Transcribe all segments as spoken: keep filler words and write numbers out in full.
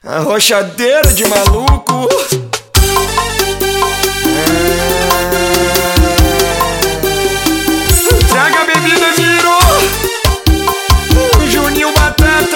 Arrochadeira de maluco. Traga a bebida, virou Juninho Batata.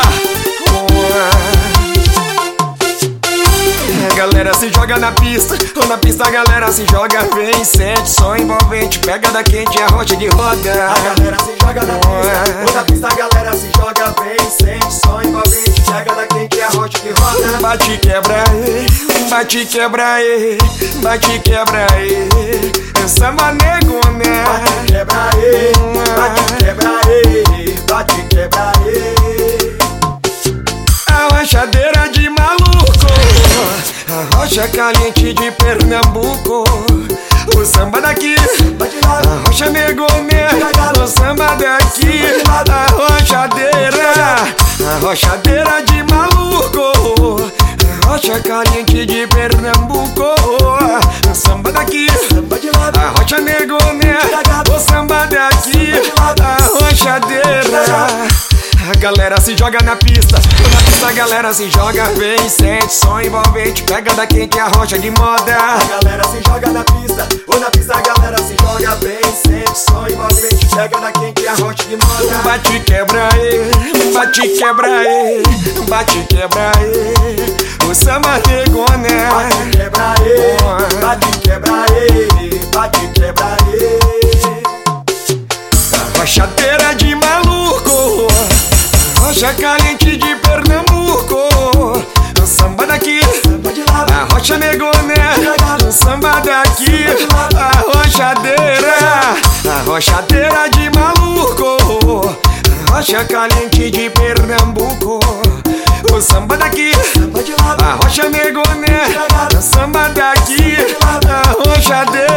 A galera se joga na pista, ou na pista a galera se joga. Vem, sente, som envolvente, pega da quente e a rocha de roda. A galera se joga na pista, ou na pista a galera se joga. Vem, sente, som envolvente, pega da quente e a rocha de roda. Bate, quebra, ei, bate, quebra, ei, bate, quebra, ei, samba nego, né? Bate, quebra, ei, bate, quebra, ei, bate, quebra, ei. Arrochadeira de maluco, a rocha caliente de Pernambuco. O samba daqui, a rocha nego, né? O samba daqui, arrochadeira, arrochadeira de maluco. A rocha caliente de Pernambuco. O samba daqui, a rocha nego, né? O samba daqui, arrochadeira. A galera se joga na pista, na pista a galera se joga. Vem, sente, som envolvente, pega da quente a rocha de moda. A galera se joga na pista, ou na pista a galera se joga. Vem, sente, som envolvente, pega da quente a rocha de moda. Bate, quebra, ei, bate, quebra, ei, bate, quebra, ei, o samba nego, né? Bate, quebra, ei, bate, quebra, ei, bate, quebra, ei. Arrochadeira de maluco, rocha caliente de Pernambuco. O samba daqui, a rocha nego, né? O samba daqui, arrochadeira, arrochadeira de maluco. Rocha caliente de Pernambuco. O samba daqui, a rocha nego, né? O samba daqui, arrochadeira.